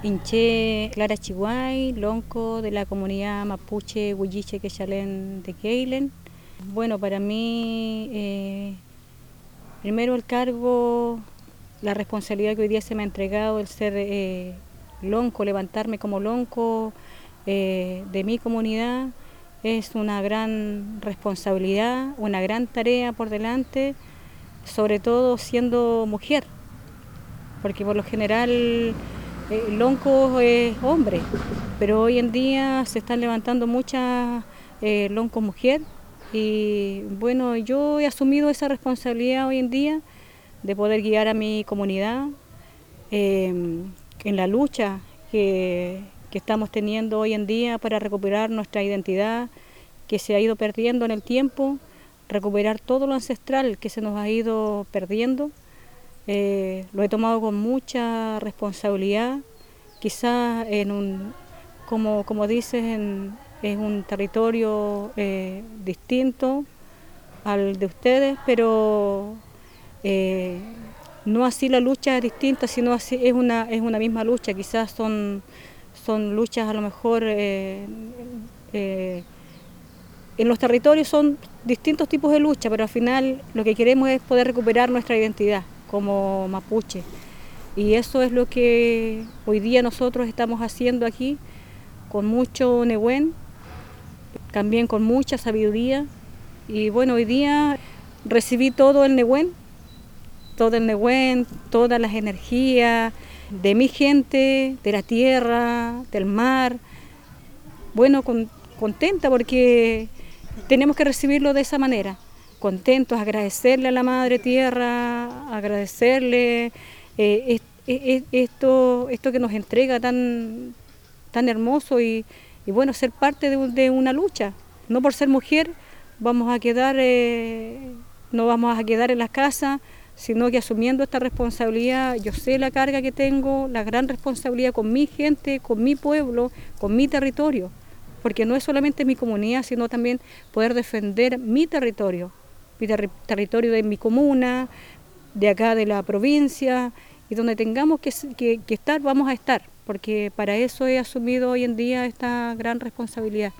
Inché Clara Chiguay, lonco de la comunidad mapuche Huilliche Quechalén de Keilen. Bueno, para mí, primero el cargo, la responsabilidad que hoy día se me ha entregado, el ser lonco, levantarme como lonco de mi comunidad, es una gran responsabilidad, una gran tarea por delante, sobre todo siendo mujer, porque por lo general lonco es hombre, pero hoy en día se están levantando muchas loncos mujer y bueno, yo he asumido esa responsabilidad hoy en día de poder guiar a mi comunidad en la lucha que estamos teniendo hoy en día para recuperar nuestra identidad que se ha ido perdiendo en el tiempo, recuperar todo lo ancestral que se nos ha ido perdiendo. Lo he tomado con mucha responsabilidad, quizás como dices, en un territorio distinto al de ustedes, pero no así la lucha es distinta, sino así es una misma lucha, quizás son luchas a lo mejor en los territorios son distintos tipos de lucha, pero al final lo que queremos es poder recuperar nuestra identidad como mapuche. Y eso es lo que hoy día nosotros estamos haciendo aquí, con mucho Nehuen, también con mucha sabiduría. Y bueno, hoy día recibí todo el Nehuen, todas las energías de mi gente, de la tierra, del mar. Bueno, contenta porque tenemos que recibirlo de esa manera, contentos, agradecerle a la Madre Tierra, agradecerle esto que nos entrega tan hermoso y bueno, ser parte de una lucha. No por ser mujer vamos a quedar, no vamos a quedar en la casa, sino que asumiendo esta responsabilidad, yo sé la carga que tengo, la gran responsabilidad con mi gente, con mi pueblo, con mi territorio, porque no es solamente mi comunidad, sino también poder defender mi territorio de mi comuna, de acá de la provincia, y donde tengamos que estar, vamos a estar, porque para eso he asumido hoy en día esta gran responsabilidad.